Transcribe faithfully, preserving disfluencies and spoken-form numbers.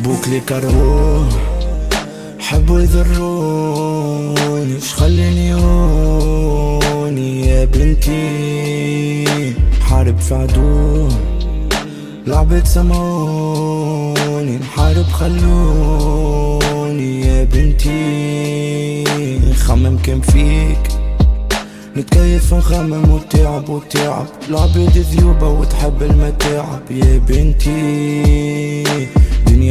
بوكلي كرهوه حبوا يذروني اش خليني هوني يا بنتي حارب في عدو لعبة سموني نحارب خلوني يا بنتي نخمم كم فيك نتكيف نخمم وتعب وتعب لعبة ذيوبة وتحب المتاعب يا بنتي